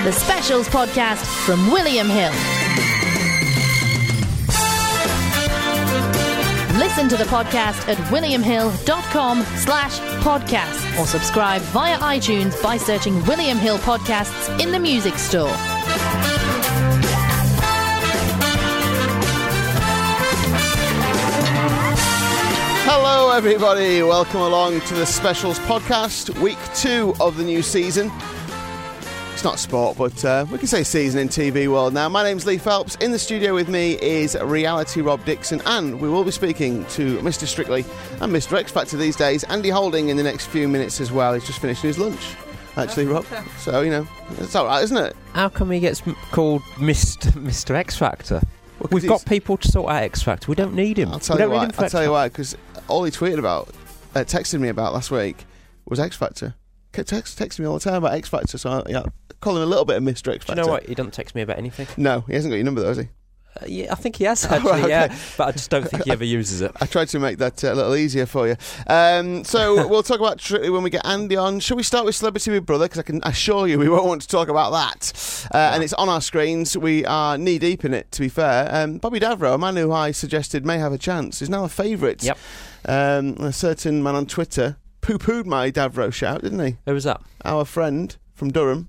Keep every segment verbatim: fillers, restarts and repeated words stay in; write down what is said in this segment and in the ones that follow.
the Specials podcast from William Hill. Listen to the podcast at williamhill.com slash podcasts or subscribe via iTunes by searching William Hill Podcasts in the music store. Hello everybody, welcome along to the Specials podcast, week two of the new season. It's not sport, but uh, we can say season in T V world now. My name's Lee Phelps. In the studio with me is reality Rob Dixon, and we will be speaking to Mister Strictly and Mister X Factor these days, Andy Holding, in the next few minutes as well. He's just finishing his lunch, actually, Rob. So, you know, it's all right, isn't it? How come he gets m- called Mister Mister X Factor? Well, We've got people to sort out X Factor. We don't need him. I'll tell we you don't why. need him for I'll tell X you why, because all he tweeted about, uh, texted me about last week was X Factor. Kept text, texting me all the time about X Factor, so I yeah, call him a little bit of Mister X Factor. Do you know what? He doesn't text me about anything. No, he hasn't got your number though, has he? Uh, yeah, I think he has actually. Oh, right, okay. Yeah, but I just don't think he ever uses it. I tried to make that uh, a little easier for you. Um, so we'll talk about Strictly when we get Andy on. Shall we start with Celebrity Big Brother? Because I can assure you we won't want to talk about that. Uh, and it's on our screens. We are knee deep in it, to be fair. Um, Bobby Davro, a man who I suggested may have a chance, is now a favourite. Yep. Um, a certain man on Twitter poo-pooed my Davro shout, didn't he? Who was that? Our friend from Durham.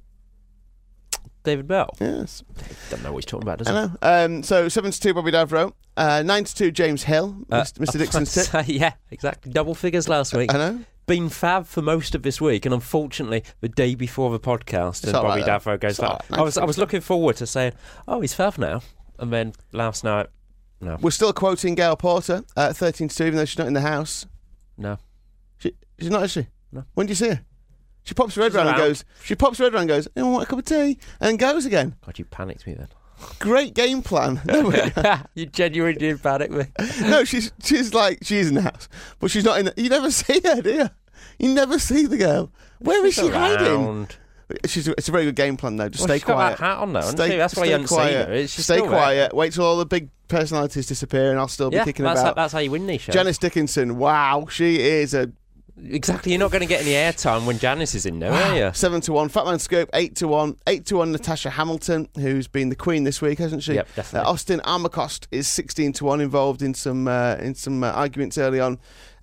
David Bell. Yes. Don't know what he's talking about, does I he? know. Um, so seven to two Bobby Davro. Uh, nine to two James Hill, Uh, Mister Dixon's tip. say, yeah, exactly. Double figures last week. I know. Been fab for most of this week, and unfortunately, the day before the podcast, It's and all Bobby right, Davro goes It's all back. right. I was, I was looking forward to saying, "Oh, he's fab now," and then last night, no, We're still quoting Gail Porter at thirteen to two, even though she's not in the house. no. She, she's not, is she? No. When do you see her? She pops her head She's round and around. goes, she pops her head round and goes, anyone want a cup of tea? And goes again. God, you panicked me then. Great game plan. No, You genuinely did panic me. no, she's she's like, she's in the house, but she's not in the, you never see her, do you? You never see the girl. Where is She's she hiding? around. She's, it's a very good game plan, though. Just Well, stay she's got quiet. that hat on now, hasn't Stay, she? That's why stay you haven't seen quiet. her. She's Stay still there. quiet. Wait till all the big personalities disappear and I'll still be Yeah, kicking that's how, about. that's how you win these shows. Janice Dickinson, wow, she is a Exactly, you're not going to get any airtime when Janice is in there, are you? Seven to one. Fatman Scope, eight to one. Eight to one. Natasha Hamilton, who's been the queen this week, hasn't she? Yep, definitely. Uh, Austin Armacost is sixteen to one, involved in some uh, in some uh, arguments early on.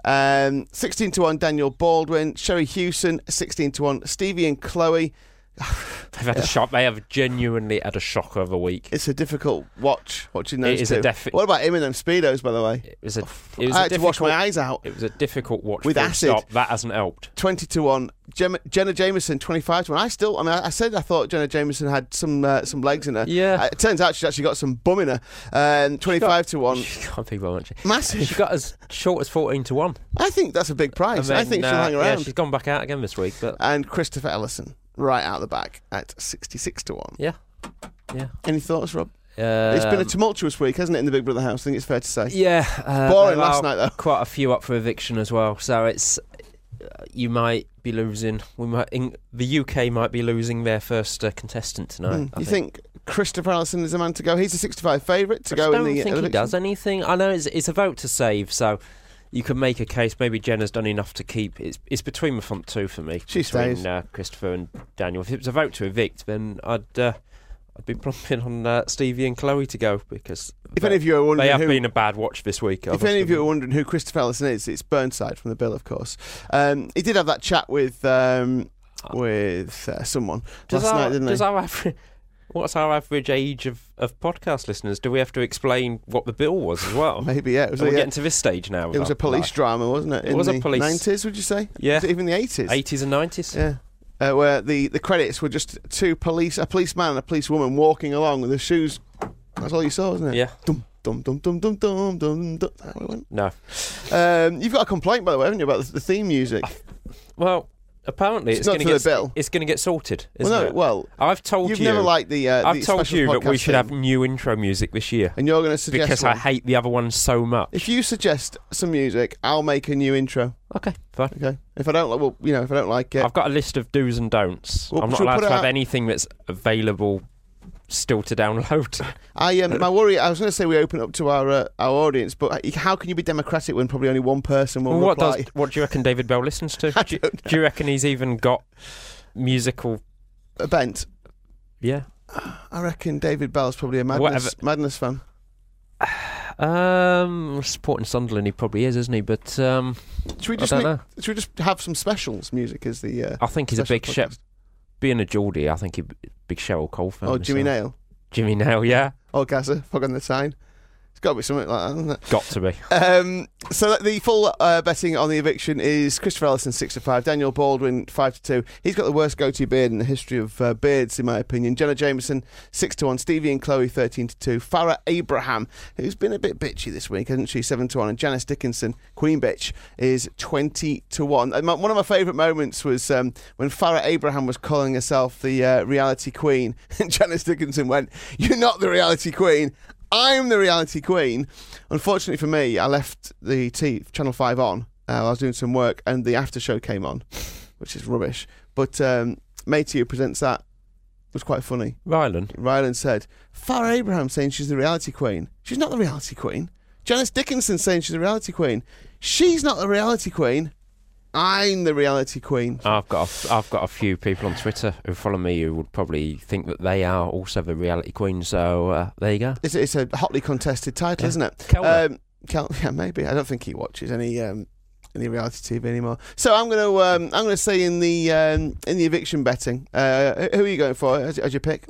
Um, sixteen to one. Daniel Baldwin, Sherry Hewson, sixteen to one. Stevie and Chloe. They've had a shock. They have genuinely had a shocker of a week. It's a difficult watch watching those It is two. a defi- What about him in them speedos, by the way? It was a. It was I a had to wash difficult, my eyes out. It was a difficult watch With full acid. Stop. That hasn't helped. Twenty to one. Gem- Jenna Jameson, twenty-five to one. I still, I mean, I, I said I thought Jenna Jameson had some uh, some legs in her. Yeah. Uh, it turns out she's actually got some bum in her. Um, twenty-five to one. She can't be well, hasn't she? Massive. She got as short as fourteen to one. I think that's a big price. And then, I think she'll uh, hang Yeah, around. she's gone back out again this week, but And Christopher Ellison, right out the back at sixty-six to one. yeah, yeah. Any thoughts, Rob? Um, It's been a tumultuous week, hasn't it, in the Big Brother house? I think it's fair to say. Yeah, uh, Boring there last are night, though. Quite a few up for eviction as well. So it's uh, you might be losing. We might in, the U K might be losing their first uh, contestant tonight. Mm. I You think Christopher Ellison is the man to go? He's a sixty-five favourite to I go don't in the think he eviction. does anything. I know it's, it's a vote to save, so you could make a case. Maybe Jenna's done enough to keep. It's it's between the front two for me. She between, stays. Uh, Christopher and Daniel. If it was a vote to evict, then I'd uh, I'd be plumping on uh, Stevie and Chloe to go because If they, any of you are they wondering have who, been a bad watch this week. I if must any of you admit. are wondering who Christopher Ellison is, it's Burnside from The Bill, of course. Um, he did have that chat with um, with uh, someone Does last our, night, didn't does he? our average, what's our average age of, of podcast listeners? Do we have to explain what the bill was as well? Maybe, yeah. It was, Are a, we yeah, getting to this stage now? with it was our a police life? drama, wasn't it? It in was a the police- nineties, would you say? Yeah. Was it even the eighties? eighties and nineties? Yeah. Uh, where the, the credits were just two police, a policeman and a policewoman walking along with their shoes. That's all you saw, wasn't it? Yeah. Dum dum dum dum dum dum dum. dum. How it went. No. Um, you've got a complaint, by the way, haven't you, about the, the theme music? Well, apparently It's it's, not going to for get the bill. it's going to get sorted. Well, Isn't no, it? well, I've told you've you. never liked the. Uh, I've the told special you that we podcast should have theme, new intro music this year and you're going to suggest because one. I hate the other one so much. If you suggest some music, I'll make a new intro. Okay, fine. Okay. If I don't, like, well, you know, if I don't like it, I've got a list of do's and don'ts. Well, I'm not shall we allowed put to it have out- anything that's available still to download. I um, my worry. I was going to say we open up to our uh, our audience, but how can you be democratic when probably only one person will Well, what reply? does what do you reckon David Bell listens to? I Do you, don't know. do you reckon he's even got musical? A bent. Yeah. I reckon David Bell's probably a Madness, madness fan. Um, supporting Sunderland, he probably is, isn't he? But um, should we just I don't make, know. should we just have some specials music as the? Uh, I think he's a big special She- being a Geordie. I think he's a big Cheryl Cole fan. Oh, Jimmy himself. Nail. Jimmy Nail, yeah, Oh, Gaza, Fog on the Sign. It's got to be something like that, hasn't it? got to be. Um, so the full uh, betting on the eviction is Christopher Ellison six to five, Daniel Baldwin five to two. He's got the worst goatee beard in the history of uh, beards, in my opinion. Jenna Jameson six to one, Stevie and Chloe thirteen to two, Farrah Abraham, who's been a bit bitchy this week, hasn't she, seven to one, and Janice Dickinson, Queen Bitch, is twenty to one. And my, one of my favourite moments was um, when Farrah Abraham was calling herself the uh, reality queen, and Janice Dickinson went, "You're not the reality queen. I'm the reality queen." Unfortunately for me, I left the T Channel five on. Uh, I was doing some work, and the after show came on, which is rubbish. But um, Matey, who presents that, was quite funny. Ryland. Ryland said, "Farrah Abraham saying she's the reality queen. She's not the reality queen. Janice Dickinson saying she's the reality queen. She's not the reality queen. I'm the reality queen." I've got a, I've got a few people on Twitter who follow me who would probably think that they are also the reality queen. So uh, there you go. It's, it's a hotly contested title, Yeah. isn't it? Kelmer. Um, Kel- yeah, maybe. I don't think he watches any um, any reality T V anymore. So I'm going to um, I'm going to say in the um, in the eviction betting. Uh, who are you going for as, as your pick?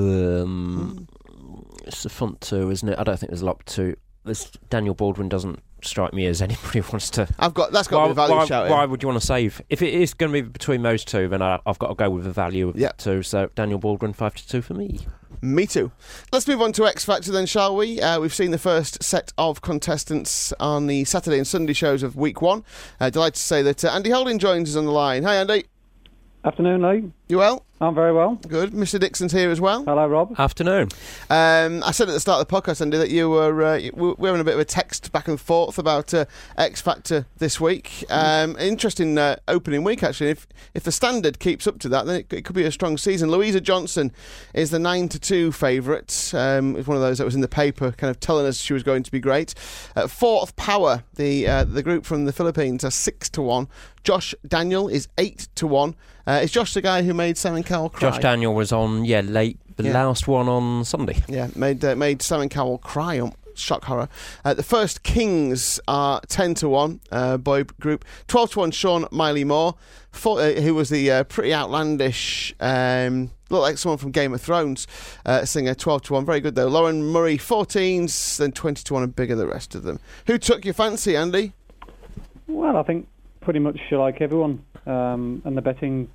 Um, it's a font two, isn't it? I don't think there's a lot to. This Daniel Baldwin doesn't strike me as anybody wants to. I've got that's got Why, a bit of value why, shout. why would you want to save? If it is going to be between those two, then I, I've got to go with the value of Yep. the two. So Daniel Baldwin, five to two for me. Me too. Let's move on to X Factor then, shall we? Uh, we've seen the first set of contestants on the Saturday and Sunday shows of week one. Uh, delighted to say that uh, Andy Holding joins us on the line. Hi, Andy. Afternoon, Lee. You well? I'm very well. Good. Mister Dixon's here as well. Hello, Rob. Afternoon. Um, I said at the start of the podcast, Andy, that you were uh, we were having a bit of a text back and forth about uh, X Factor this week. Um, interesting uh, opening week, actually. If if the standard keeps up to that, then it, it could be a strong season. Louisa Johnson is the nine to two favourite. Um, it's one of those that was in the paper, kind of telling us she was going to be great. Uh, Fourth Power, the uh, the group from the Philippines, are six to one. Josh Daniel is eight to one. Uh, is Josh the guy who made Simon Cowell cry? Josh Daniel was on, yeah, late, the Yeah. last one on Sunday. Yeah, made uh, made Simon Cowell cry on Shock Horror. Uh, the First Kings are ten to one, uh, boy group. twelve to one, Sean Miley Moore, for, uh, who was the uh, pretty outlandish, um, looked like someone from Game of Thrones uh, singer, twelve to one. Very good, though. Lauren Murray, fourteens, then twenty to one and bigger, the rest of them. Who took your fancy, Andy? Well, I think pretty much like everyone, um, and the betting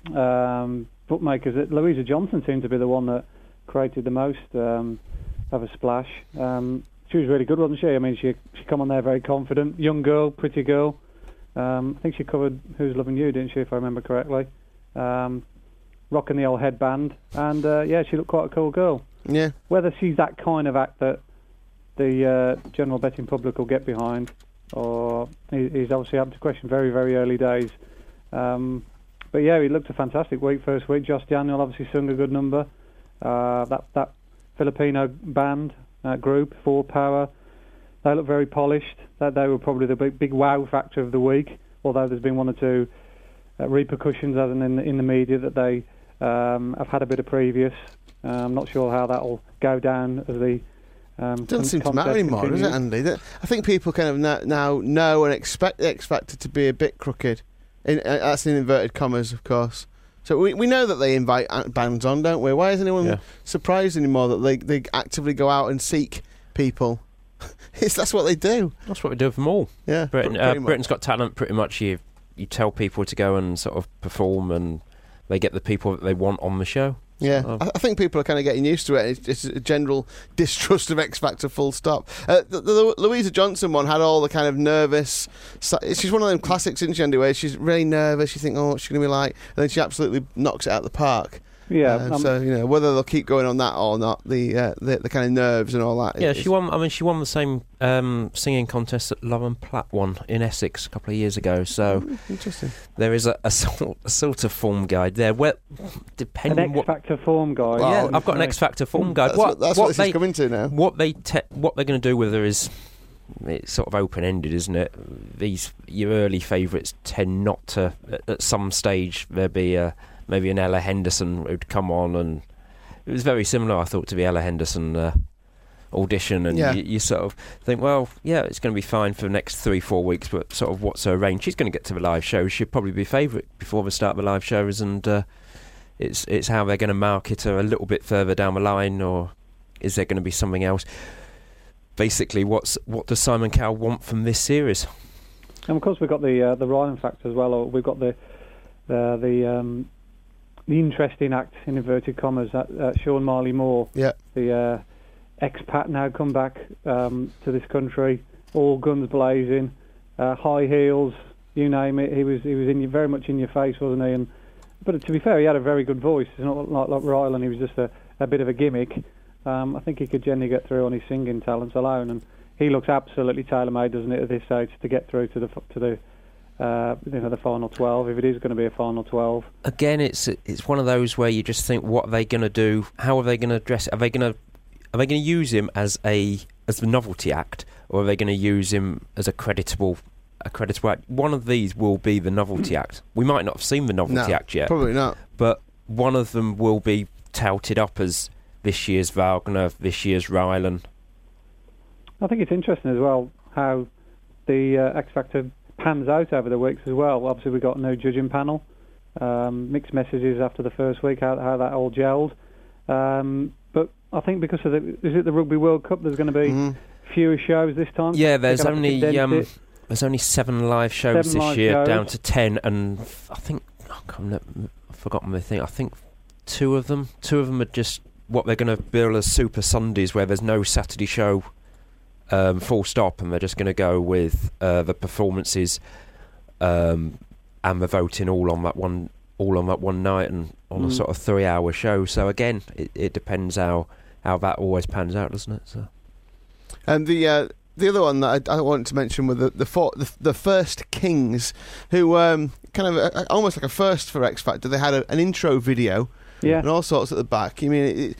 um, bookmakers. Louisa Johnson seemed to be the one that created the most um, of a splash. Um, she was really good, wasn't she? I mean, she she come on there very confident, young girl, pretty girl. Um, I think she covered Who's Loving You, didn't she, if I remember correctly? Um, rocking the old headband, and uh, yeah, she looked quite a cool girl. Yeah. Whether she's that kind of act that the uh, general betting public will get behind, or he's obviously up to question. Very, very early days. Um, but yeah, he looked a fantastic week, first week. Josh Daniel obviously sung a good number. Uh, that that Filipino band, that group, Four Power, they look very polished. That they were probably the big, big wow factor of the week, although there's been one or two uh, repercussions as in the, in the media that they um, have had a bit of previous. Uh, I'm not sure how that will go down as the Um, Doesn't con- seem to matter contest anymore, does it, continues. Andy? That- I think people kind of na- now know and expect the X Factor to be a bit crooked. In, uh, that's in inverted commas, of course. So we we know that they invite a- bands on, don't we? Why is anyone Yeah. surprised anymore that they, they actively go out and seek people? it's, that's what they do. That's what we do with them all. Yeah, Britain, pr- uh, pretty much. Britain's Got Talent, pretty much you you tell people to go and sort of perform, and they get the people that they want on the show. Yeah, So, I, I think people are kind of getting used to it. It's, it's a general distrust of X Factor, full stop. Uh, the, the Louisa Johnson one had all the kind of nervous. She's one of them classics, isn't she, Andy? Where she's really nervous. You think, oh, what's she going to be like? And then she absolutely knocks it out of the park. Yeah, Uh, um, so you know whether they'll keep going on that or not, the uh, the, the kind of nerves and all that. yeah, is- she won. I mean, she won the same um, singing contest that Lauren Platt won in Essex a couple of years ago. So Mm, interesting. there is a, a, sort, a sort of form guide there. Well, an depending X what. Factor form guy. Well, Yeah, I've got an X Factor form guide. That's what, what, that's what what, this they, is coming to now. What they te- what they're going to do with her is it's sort of open ended, isn't it? These your early favourites tend not to. At, at some stage, there'd be a, maybe an Ella Henderson who'd come on and it was very similar, I thought, to the Ella Henderson uh, audition, and Yeah. you, you sort of think, well, yeah, it's going to be fine for the next three, four weeks, but sort of what's her range? She's going to get to the live shows. She'll probably be favourite before the start of the live shows, and uh, it's it's how they're going to market her a little bit further down the line, or is there going to be something else? Basically, what's what does Simon Cowell want from this series? And of course, we've got the uh, the Ryland factor as well. Or we've got the uh, the um, the interesting act in inverted commas. That, uh, Sean Marley Moore, Yeah. the uh, expat, now come back um, to this country, all guns blazing, uh, high heels, you name it. He was he was in your, very much in your face, wasn't he? And but to be fair, he had a very good voice. It's not like, like Ryland. He was just a, a bit of a gimmick. Um, I think he could generally get through on his singing talents alone, and he looks absolutely tailor-made, doesn't it, at this age to get through to the to the uh, you know the final twelve, if it is going to be a final twelve. Again, it's it's one of those where you just think, what are they going to do? How are they going to address it? Are they going to are they going to use him as a as the novelty act, or are they going to use him as a creditable a creditable act? One of these will be the novelty act. We might not have seen the novelty No, act yet, probably not. but one of them will be touted up as this year's Wagner, this year's Ryland. I think it's interesting as well how the uh, X Factor pans out over the weeks as well. Obviously, we got a new judging panel, um, mixed messages after the first week, how, how that all gelled. Um, but I think because of the is it the Rugby World Cup, there's going to be Mhm. fewer shows this time. Yeah, there's They're gonna have to only condense um, it. there's only seven live shows Seven this live year, shows. down to ten, and I think I can't, I've forgotten the thing. I think two of them, two of them are just what they're going to bill as Super Sundays, where there's no Saturday show, um, full stop, and they're just going to go with uh, the performances um, and the voting all on that one, all on that one night, and on a Mm. sort of three-hour show. So again, it, it depends how how that always pans out, doesn't it? So. And the uh, the other one that I, I wanted to mention were the the, four, the, the first Kings, who um, kind of uh, almost like a first for X Factor. They had a, an intro video. Yeah. And all sorts at the back. I mean, it,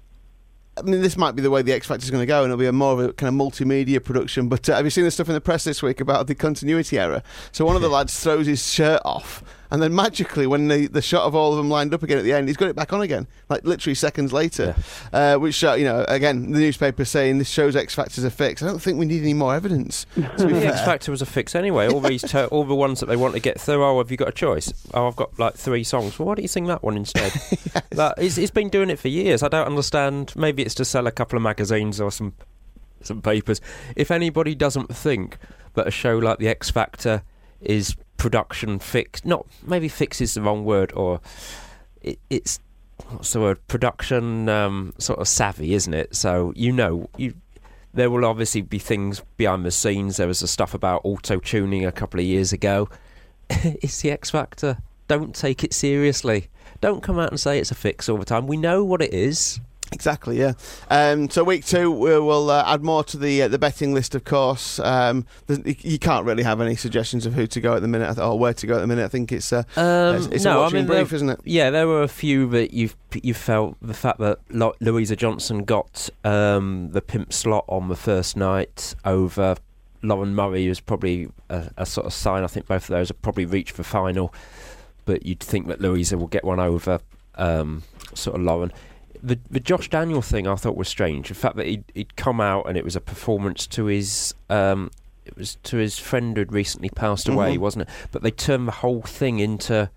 I mean, this might be the way the X Factor is going to go, and it'll be a more of a kind of multimedia production. But uh, have you seen the stuff in the press this week about the continuity error? So one of the lads throws his shirt off, and then magically, when the, the shot of all of them lined up again at the end, he's got it back on again, like literally seconds later. Yeah. Uh, which, uh, you know, again, the newspaper saying this shows X Factor's a fix. I don't think we need any more evidence. To be The fair. X Factor was a fix anyway. All these, ter- all the ones that they want to get through. Oh, have you got a choice? Oh, I've got like three songs. Well, why don't you sing that one instead? Yes. That, he's, he's been doing it for years. I don't understand. Maybe it's to sell a couple of magazines or some some papers. If anybody doesn't think that a show like the X Factor is production fix, not maybe fix is the wrong word, or it, it's what's the word? Production um, sort of savvy, isn't it? So you know you. There will obviously be things behind the scenes. There was the stuff about auto-tuning a couple of years ago. It's the X Factor. Don't take it seriously. Don't come out and say it's a fix all the time. We know what it is. Exactly, yeah. Um, so week two, we will uh, add more to the uh, the betting list, of course. Um, you can't really have any suggestions of who to go at the minute, or where to go at the minute. I think it's, uh, Um, it's, it's no, a watching I mean, brief, there, isn't it? Yeah, there were a few that you you felt the fact that Lo- Louisa Johnson got um, the pimp slot on the first night over Lauren Murray was probably a, a sort of sign. I think both of those have probably reached the final, but you'd think that Louisa will get one over um, sort of Lauren. The the Josh Daniel thing I thought was strange. The fact that he'd, he'd come out and it was a performance to his um, it was to his friend who'd recently passed away, Mm-hmm. wasn't it? But they turned the whole thing into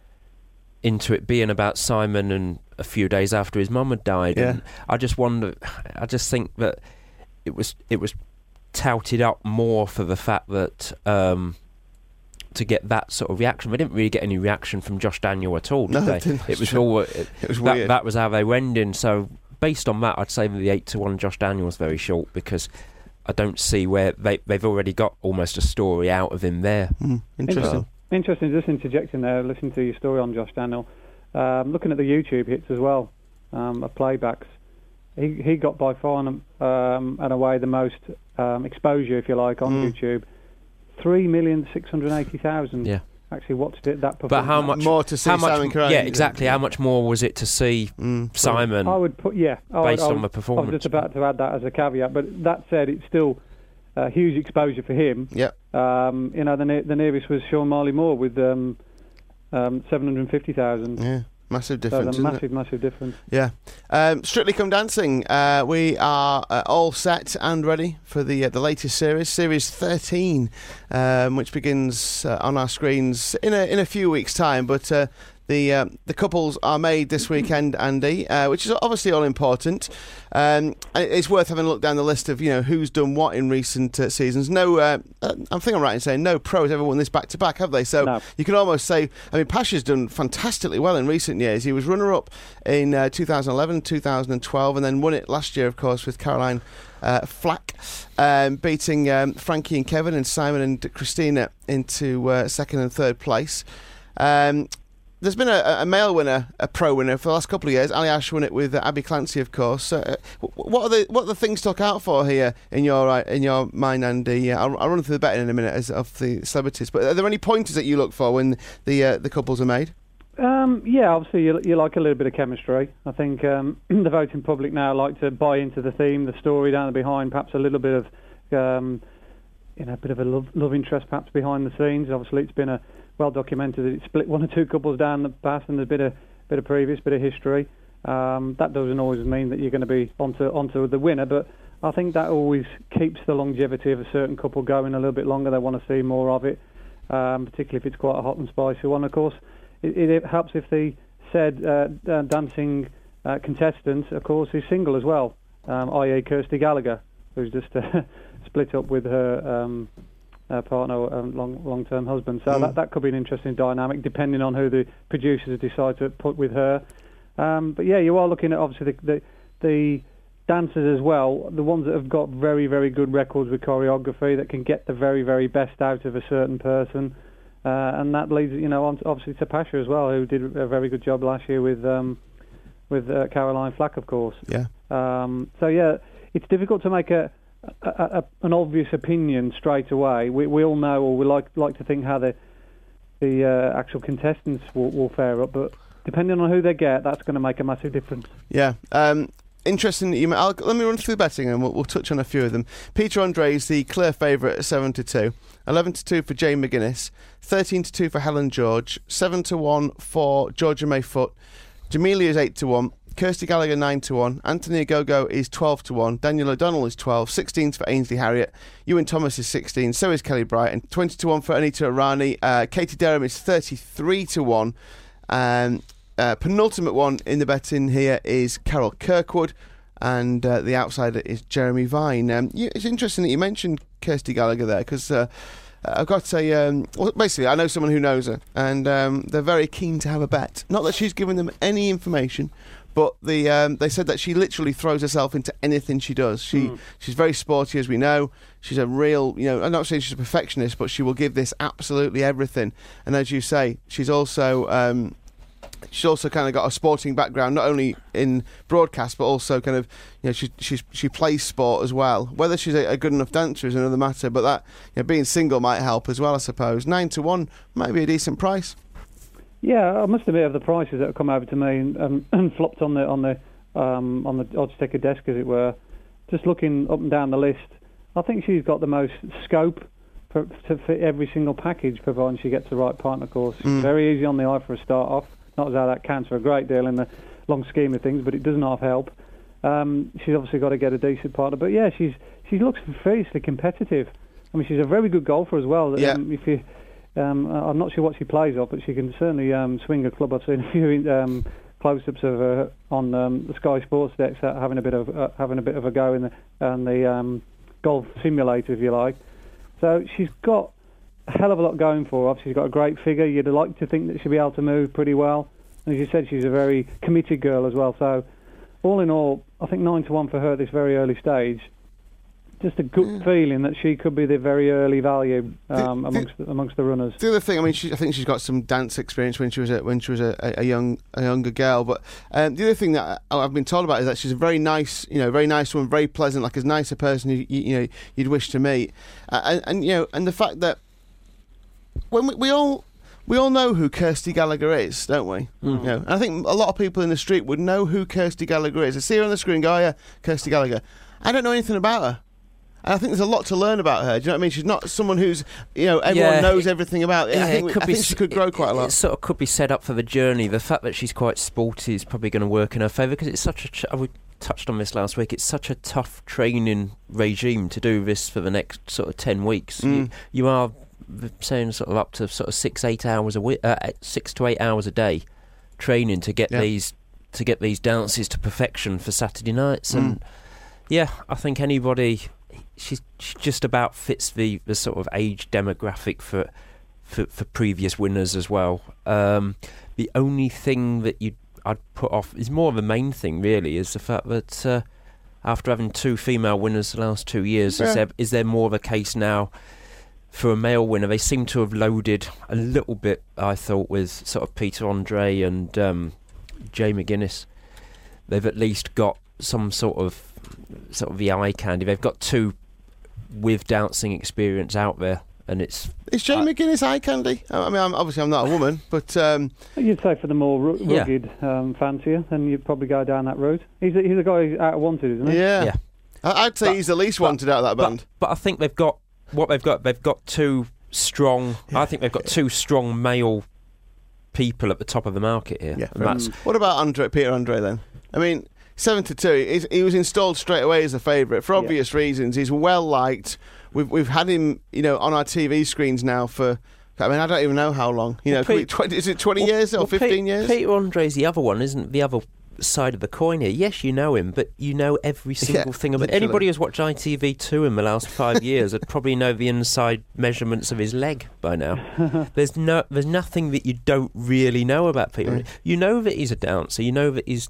into it being about Simon and a few days after his mum had died. Yeah. And I just wonder. I just think that it was it was touted up more for the fact that. Um, to get that sort of reaction. We didn't really get any reaction from Josh Daniel at all, did No, they? it didn't. It was True. all it, It was that, weird. that was how they went in. So based on that, I'd say the eight to one Josh Daniel is very short, because I don't see where they they've already got almost a story out of him there. Mm, interesting. Interesting, just interjecting there, listening to your story on Josh Daniel. Um, looking at the YouTube hits as well, um, of playbacks, he he got by far and, um, and away the most um, exposure, if you like, on Mm. YouTube. Three million six hundred eighty thousand. Yeah. Actually watched it. That performance. But how much More to see how much, Simon Crane. Yeah, exactly. How much more was it to see Mm. Simon I would put yeah. I would- based I would, on the I was performance? just about to add that as a caveat, but that said, it's still uh, huge exposure for him. Yeah. Um, you know, the ne- the nearest was Sean Marley Moore with um, um, seven hundred fifty thousand. Yeah. Massive difference, So isn't massive, it? massive difference. Yeah. Um, Strictly Come Dancing. Uh, we are uh, all set and ready for the uh, the latest series, Series thirteen, um, which begins uh, on our screens in a in a few weeks' time. But uh, the uh, the couples are made this weekend, Andy, uh, which is obviously all important. Um, and it's worth having a look down the list of you know who's done what in recent uh, seasons. No, uh, I think I'm right in saying no pros ever won this back to back, have they? So No. you can almost say, I mean, Pasha's done fantastically well in recent years. He was runner-up in uh, two thousand eleven, two thousand twelve, and then won it last year, of course, with Caroline uh, Flack, um, beating um, Frankie and Kevin and Simon and Christina into uh, second and third place. Um, There's been a, a male winner, a pro winner for the last couple of years. Ali Ash won it with uh, Abby Clancy, of course. Uh, what are the what are the things to look out for here in your uh, in your mind, Andy? Yeah, I'll, I'll run through the betting in a minute as of the celebrities. But are there any pointers that you look for when the uh, the couples are made? Um, yeah, obviously you, you like a little bit of chemistry. I think um, the voting public now like to buy into the theme, the story down behind, perhaps a little bit of um, you know a bit of a love, love interest perhaps behind the scenes. Obviously, it's been a well documented that it split one or two couples down the past, and there's a bit of bit of previous, bit of history. Um, that doesn't always mean that you're going to be onto onto the winner, but I think that always keeps the longevity of a certain couple going a little bit longer. They want to see more of it, um, particularly if it's quite a hot and spicy one. Of course, it, it helps if the said uh, uh, dancing uh, contestant, of course, is single as well, um, that is. Kirsty Gallagher, who's just uh, split up with her Um, Uh, partner, um, long long-term husband. So Mm. that that could be an interesting dynamic, depending on who the producers decide to put with her. Um, but yeah, you are looking at obviously the, the the dancers as well, the ones that have got very very good records with choreography that can get the very very best out of a certain person, uh, and that leads you know on to, obviously to Pasha as well, who did a very good job last year with um, with uh, Caroline Flack, of course. Yeah. Um, so yeah, it's difficult to make a A, a, an obvious opinion straight away. We, we all know, or we like like to think how the the uh, actual contestants will, will fare up, but depending on who they get, that's going to make a massive difference. Yeah. Um, interesting that you. I'll, let me run through the betting and we'll, we'll touch on a few of them. Peter Andre is the clear favourite at seven to two, eleven to two for Jane McGuinness, thirteen to two for Helen George, seven to one for Georgia May Foote, Jamelia is eight to one. Kirsty Gallagher nine to one, Anthony Agogo is twelve to one, Daniel O'Donnell is twelve, sixteen for Ainsley Harriott, Ewan Thomas is sixteen, so is Kelly Bright, and twenty to one for Anita Irani. uh, Katie Derham is thirty-three to one, and uh, penultimate one in the betting here is Carol Kirkwood, and uh, the outsider is Jeremy Vine. Um, you, it's interesting that you mentioned Kirsty Gallagher there, because uh, I've got to say, um, well, basically I know someone who knows her, and um, they're very keen to have a bet. Not that she's given them any information, but the um, they said that she literally throws herself into anything she does. She mm. She's very sporty, as we know. She's a real, you know, I'm not saying she's a perfectionist, but she will give this absolutely everything. And as you say, she's also um, she's also kind of got a sporting background, not only in broadcast, but also kind of, you know, she she's, she plays sport as well. Whether she's a, a good enough dancer is another matter, but that, you know, being single might help as well, I suppose. Nine to one might be a decent price. Yeah, I must admit, of the prices that have come over to me and, um, and flopped on the on the um, on the odds taker desk, as it were, just looking up and down the list, I think she's got the most scope for, to fit every single package, providing she gets the right partner course. Mm. It's very easy on the eye for a start off. Not as how that counts for a great deal in the long scheme of things, but it does not help. Um, she's obviously got to get a decent partner, but yeah, she's she looks fiercely competitive. I mean, she's a very good golfer as well. Yeah. Um, if you Um, I'm not sure what she plays off, but she can certainly um, swing a club. I've seen a few um, close-ups of her on um, the Sky Sports decks, uh, having a bit of uh, having a bit of a go in the, on the um, golf simulator, if you like. So she's got a hell of a lot going for her. Obviously, she's got a great figure. You'd like to think that she'll be able to move pretty well. And as you said, she's a very committed girl as well. So all in all, I think nine to one for her at this very early stage. Just a good yeah. feeling that she could be the very early value um, the, amongst the, the, amongst the runners. The other thing, I mean, she, I think she's got some dance experience when she was a, when she was a, a young a younger girl. But um, the other thing that I've been told about is that she's a very nice, you know, very nice woman, very pleasant, like as nice a person you, you, you know you'd wish to meet. Uh, and, and you know, and the fact that when we, we all. We all know who Kirsty Gallagher is, don't we? Mm. You know, and I think a lot of people in the street would know who Kirsty Gallagher is. They see her on the screen and go, oh yeah, Kirsty Gallagher. I don't know anything about her. And I think there's a lot to learn about her. Do you know what I mean? She's not someone who's, you know, everyone Yeah, knows it- everything about. It. Yeah, I think, it we- could I be think she s- could grow it- quite a lot. It sort of could be set up for the journey. The fact that she's quite sporty is probably going to work in her favour because it's such a. Ch- we touched on this last week. It's such a tough training regime to do this for the next sort of ten weeks. Mm. You, you are saying sort of up to sort of six, eight hours a week, uh, six to eight hours a day training to get Yeah. these to get these dances to perfection for Saturday nights. Mm. And yeah, I think anybody. She's, she just about fits the, the sort of age demographic for, for for previous winners as well. Um, the only thing that you I'd put off is more of a main thing really is the fact that uh, after having two female winners the last two years, Yeah. is, there, is there more of a case now for a male winner? They seem to have loaded a little bit, I thought, with sort of Peter Andre and um, Jay McGuinness. They've at least got some sort of sort of the eye candy. They've got two with dancing experience out there, and it's Is Jay I- McGuinness eye candy? I mean, I'm, obviously I'm not a woman, but um, You'd say for the more ru- Yeah. rugged um, fancier, then you'd probably go down that route. He's a, he's a guy who's out of wanted, isn't he? yeah. Yeah. I- I'd say But- he's the least but- wanted out of that but, band. but I think they've got what they've got. They've got two strong. I think they've got two strong male people at the top of the market here. Yeah, and fair that's What about Andre, Peter Andre then? I mean, seven to two. He's, he was installed straight away as a favourite for Yeah. obvious reasons. He's well liked. We've we've had him, you know, on our T V screens now for. I mean, I don't even know how long. You know, Well, could be Pete- twenty, is it twenty years or Well, fifteen Pete- years? Peter Andre's the other one, isn't the other side of the coin here? Yes, you know him, but you know every single Yeah, thing about literally. anybody who's watched I T V two in the last five years would probably know the inside measurements of his leg by now. There's no, there's nothing that you don't really know about Peter. Yeah. You know that he's a dancer. You know that he's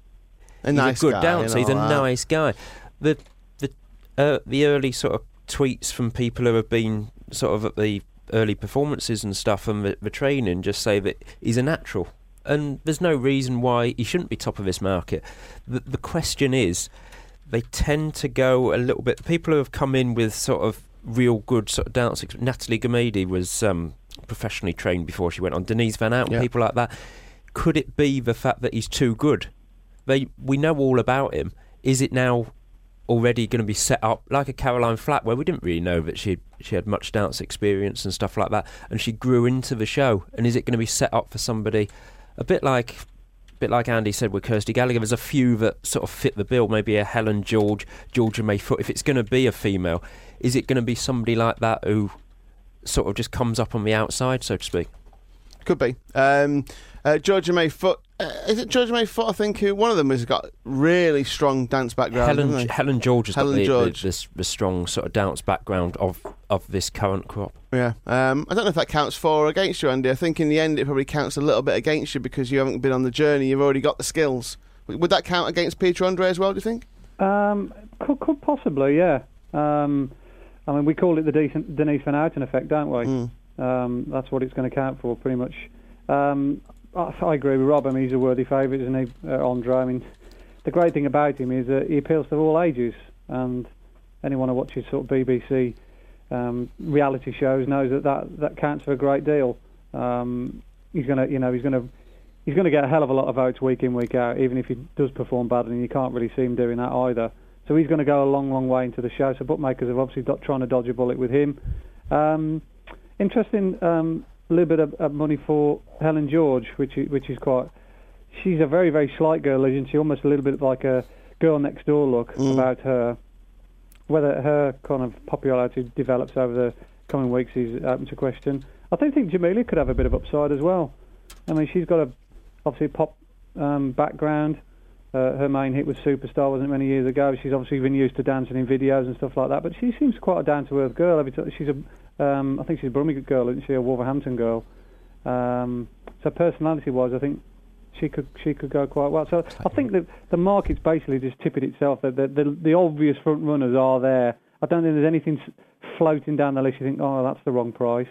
a he's nice a good guy, dancer. and He's a all that. nice guy. The the uh, the early sort of tweets from people who have been sort of at the early performances and stuff and the, the training just say that he's a natural, and there's no reason why he shouldn't be top of this market. The, the question is, they tend to go a little bit. People who have come in with sort of real good sort of dance. ex- Natalie Gamedi was um, professionally trained before she went on. Denise Van Outen, Yeah. people like that. Could it be the fact that he's too good? They we know all about him. Is it now already going to be set up like a Caroline Flack, where we didn't really know that she she had much dance experience and stuff like that, and she grew into the show? And is it going to be set up for somebody a bit like, a bit like Andy said with Kirsty Gallagher? There's a few that sort of fit the bill. Maybe a Helen George, Georgia May Foot. If it's going to be a female, is it going to be somebody like that who sort of just comes up on the outside, so to speak? Could be. Um, uh, Georgia May Foot. Uh, is it Georgia May Foot? I think who one of them has got really strong dance background. Helen haven't they? Helen George has Helen got the, George. The, this, the strong sort of dance background of, of this current crop. Yeah. Um, I don't know if that counts for or against you, Andy. I think in the end it probably counts a little bit against you because you haven't been on the journey. You've already got the skills. Would that count against Peter Andre as well, do you think? Um, could, could possibly, yeah. Um, I mean, we call it the decent Denise Van Outen effect, don't we? Mm. Um, that's what it's going to count for, pretty much. Um, I, I agree with Rob. I mean, he's a worthy favourite, isn't he, uh, Andre? I mean, the great thing about him is that he appeals to all ages, and anyone who watches sort of B B C um, reality shows knows that, that that counts for a great deal. Um, he's going to, you know, he's going to. He's going to get a hell of a lot of votes week in, week out, even if he does perform badly, and you can't really see him doing that either. So he's going to go a long, long way into the show. So bookmakers have obviously got, trying to dodge a bullet with him. Um, interesting, um, a little bit of, of money for Helen George, which is, which is quite... She's a very, very slight girl, isn't she? Almost a little bit like a girl next door look Mm. about her. Whether her kind of popularity develops over the coming weeks is open to question. I do think Jamelia could have a bit of upside as well. I mean, she's got a obviously pop um, background. Uh, her main hit was Superstar, wasn't it, many years ago? She's obviously been used to dancing in videos and stuff like that, but she seems quite a down-to-earth girl. Every time she's a, um, I think she's a Brummie girl, isn't she? A Wolverhampton girl. Um, so personality-wise, I think she could she could go quite well. So I think that the market's basically just tipped itself. That the, the the obvious front runners are there. I don't think there's anything floating down the list you think, oh, that's the wrong price.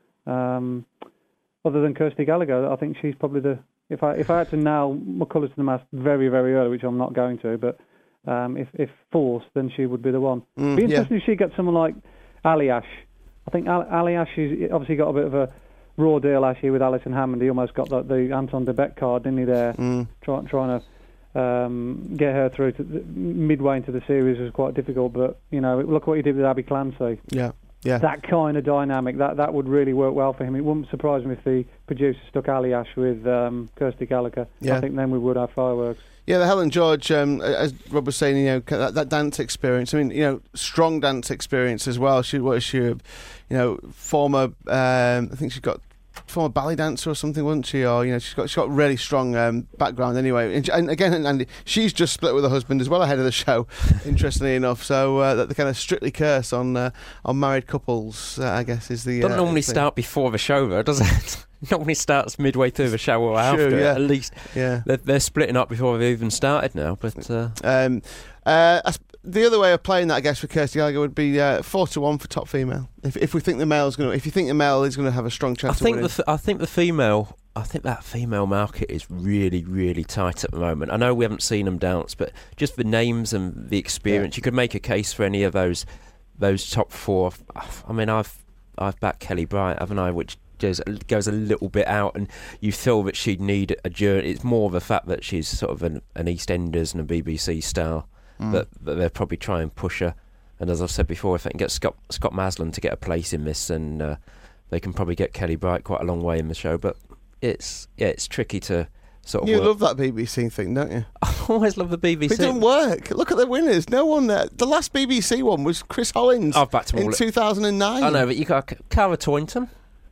Um, other than Kirsty Gallagher, I think she's probably the. If I if I had to nail my colours to the mast very very early, which I'm not going to, but um, if if forced, then she would be the one. Mm, be yeah. interesting if she got someone like Ali Ash. I think Ali, Ali Ash has obviously got a bit of a raw deal last year with Alison Hammond. He almost got the, the Anton de Beck card, didn't he? There, Mm. trying trying to um, get her through to the, midway into the series was quite difficult. But you know, look what he did with Abby Clancy. Yeah. Yeah. That kind of dynamic, that, that would really work well for him. It wouldn't surprise me if the producer stuck Ali Ash with um, Kirsty Gallagher. Yeah. I think then we would have fireworks. Yeah, the Helen George, um, as Rob was saying, you know, that, that dance experience. I mean, you know, strong dance experience as well. She was, she, you know, former. Um, I think she's got former ballet dancer or something, wasn't she? Or you know, she's got she's got really strong um, background anyway. And, and again, Andy, she's just split with her husband as well ahead of the show. Interestingly enough, so uh, that the kind of strictly curse on uh, on married couples, uh, I guess, is the. Doesn't uh, normally thing. start before the show, though, does it? Normally starts midway through the show or after. True, yeah. At least Yeah. they're, they're splitting up before they've even started now. But uh, Um, uh, I sp- the other way of playing that, I guess, for Kirsty Gallagher would be uh, four to one for top female. If if we think the male's going, to if you think the male is going to have a strong I chance, think of the winning. f- I think the female. I think that female market is really, really tight at the moment. I know we haven't seen them dance, but just the names and the experience, Yeah. you could make a case for any of those those top four. I mean, I've I've backed Kelly Bright, haven't I? Which goes goes a little bit out, and you feel that she'd need a journey. It's more the fact that she's sort of an, an EastEnders and a B B C star Mm. that, that they'll probably try and push her. And as I've said before, if they can get Scott Scott Maslin to get a place in this, then uh, they can probably get Kelly Bright quite a long way in the show. But it's yeah, it's tricky to sort of. You work. love that B B C thing, don't you? I always love the B B C. It doesn't work. Look at the winners. No one. Uh, the last B B C one was Chris Hollins I've backed them all. in two thousand nine. I know, but you got Cara Toynton,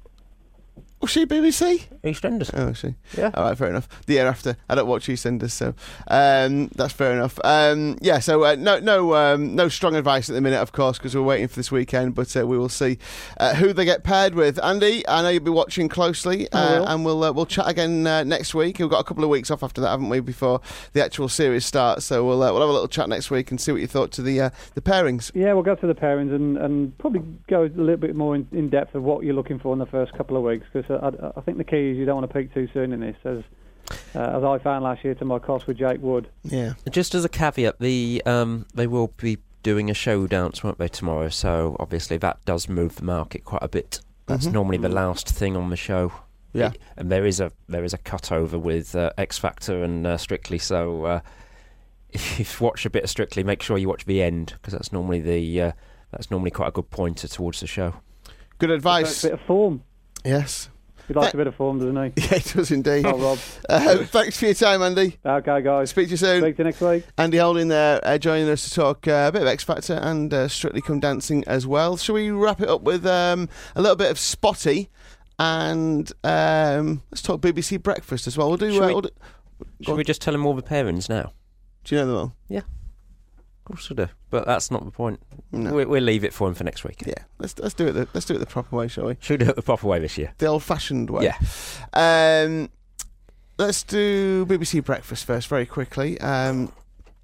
Was she B B C? EastEnders. Oh, was she? Yeah. All right, fair enough. The year after, I don't watch EastEnders, so um, that's fair enough. Um, yeah, so uh, no, no, um, no strong advice at the minute, of course, because we're waiting for this weekend. But uh, we will see uh, who they get paired with. Andy, I know you'll be watching closely, I uh, will. and we'll uh, we'll chat again uh, next week. We've got a couple of weeks off after that, haven't we? Before the actual series starts, so we'll uh, we'll have a little chat next week and see what you thought to the uh, the pairings. Yeah, we'll go to the pairings and, and probably go a little bit more in, in depth of what you're looking for in the first couple of weeks, because I, I think the key is you don't want to peak too soon in this, as uh, as I found last year to my cost with Jake Wood. Yeah. Just as a caveat, the um, they will be doing a show dance, won't they, tomorrow? So obviously that does move the market quite a bit. That's Mhm. normally the last thing on the show. Yeah. It- and there is a there is a cut over with uh, X Factor and uh, Strictly. So uh, if you've watched a bit of Strictly, make sure you watch the end, because that's normally the uh, that's normally quite a good pointer towards the show. Good advice. A bit of form. Yes. He likes a bit of form, doesn't he? Yeah, it does indeed. Oh, Rob. Uh, thanks for your time, Andy. Okay, guys. Speak to you soon. Speak to you next week. Andy Holding there, uh, joining us to talk uh, a bit of X Factor and uh, Strictly Come Dancing as well. Shall we wrap it up with um, a little bit of Spotty, and um, let's talk B B C Breakfast as well. We'll do. Shall Uh, we- we'll do, Should we just tell them all the pairings now? do you know them all? Of course we do, but that's not the point. No. We, we'll leave it for him for next week. Yeah, let's let's do it. The, let's do it the proper way, shall we? Should we do it the proper way this year? The old-fashioned way. Yeah. Um, let's do B B C Breakfast first, very quickly. Um,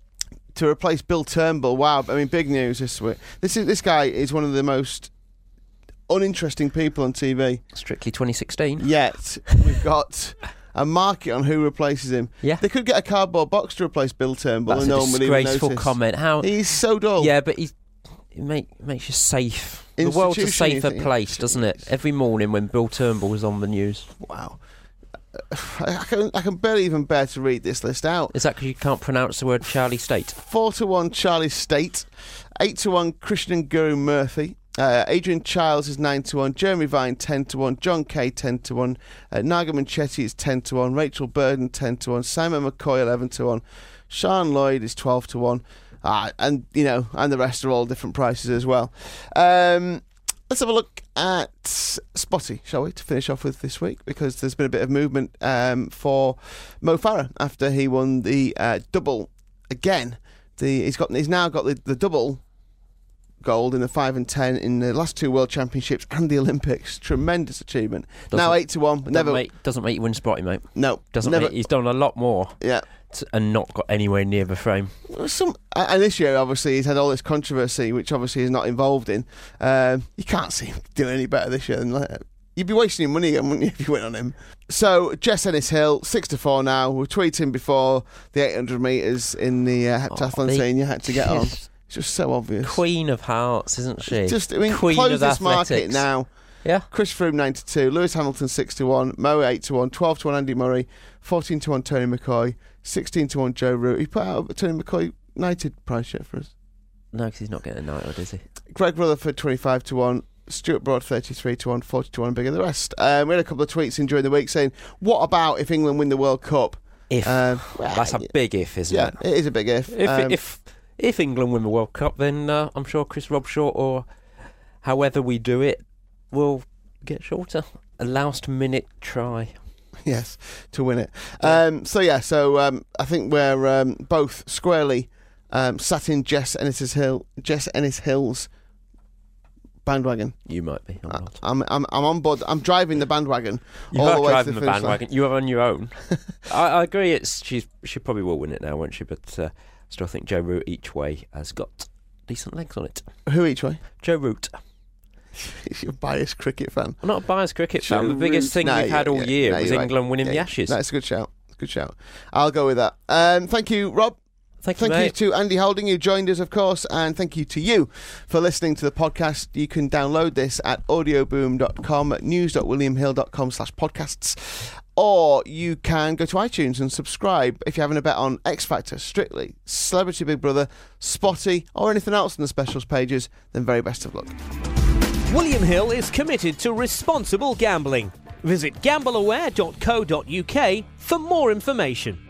to replace Bill Turnbull. Wow, I mean, big news this week. This is this guy is one of the most uninteresting people on T V. Strictly twenty sixteen. Yet we've got a market on who replaces him. Yeah. They could get a cardboard box to replace Bill Turnbull, That's and a no one would even disgraceful notice. comment. How? He's so dull. Yeah, but he's, it make, makes you safe. The world's a Institution, you safer think? place, doesn't it? Every morning when Bill Turnbull is on the news. Wow. I can I can barely even bear to read this list out. Is that because you can't pronounce the word Charlie State? Four to one Charlie State, eight to one Christian Guru Murphy. Uh, Adrian Childs is nine to one, Jeremy Vine ten to one, John Kay ten to one, uh, Naga Manchetti is ten to one, Rachel Burden ten to one, Simon McCoy eleven to one, Sean Lloyd is twelve to one, uh, and you know, and the rest are all different prices as well. Um, let's have a look at Spotty, shall we, to finish off with this week, because there's been a bit of movement um, for Mo Farah after he won the uh, double again. The he's got he's now got the, the double gold in the five and ten in the last two World Championships and the Olympics. Tremendous achievement. Doesn't- now eight to one. Doesn't Never. make, doesn't make you win Spotty, mate. No. Doesn't never. make, he's done a lot more Yeah. t- and not got anywhere near the frame. Some and this year, obviously, he's had all this controversy, which obviously he's not involved in. Um, you can't see him doing any better this year than that. You'd be wasting your money again, wouldn't you, if you went on him? So, Jess Ennis Hill, six to four now. We were tweeting before the eight hundred metres in the uh, heptathlon, Oh, they- saying you had to get on. It's just so obvious. Queen of Hearts, isn't she? Just, I mean, Queen close of this market athletics. now. Yeah. Chris Froome ninety-two, Lewis Hamilton six to one, Mo eight to one, twelve to one Andy Murray, fourteen to one Tony McCoy, sixteen to one Joe Root. He put out a Tony McCoy United price yet for us. No, because he's not getting a United, is he? Greg Rutherford twenty-five to one, Stuart Broad thirty-three to one, forty to one bigger than the rest. Um, we had a couple of tweets in during the week saying, what about if England win the World Cup? If. Um, well, That's a big if, isn't yeah, it? it is a big if. If Um, if if England win the World Cup, then uh, I'm sure Chris Robshaw, or however we do it, will get shorter. A last minute try. Yes, to win it. Um, so yeah, so um, I think we're um, both squarely um, sat in Jess Ennis's Hill, Jess Ennis Hill's bandwagon. You might be. I'm not. I'm I'm I'm on board. I'm driving the bandwagon You all are the way driving to the, the finish line. bandwagon. You are on your own. I, I agree. It's she's she probably will win it now, won't she? But uh, still think Joe Root each way has got decent legs on it. Who each way? Joe Root. You're a biased cricket fan. I'm not a biased cricket Joe fan. The biggest Root. thing No, we've had yeah, all yeah, year no, was you're right. England winning Yeah, the Ashes. That's a good shout. It's a good shout. I'll go with that. Um, thank you, Rob. Thank you, Thank you mate. to Andy Holding, who joined us, of course, and thank you to you for listening to the podcast. You can download this at audioboom dot com, at news dot william hill dot com slash podcasts, or you can go to iTunes and subscribe if you're having a bet on X Factor, Strictly, Celebrity Big Brother, Spotty, or anything else in the specials pages. Then very best of luck. William Hill is committed to responsible gambling. Visit gamble aware dot co dot uk for more information.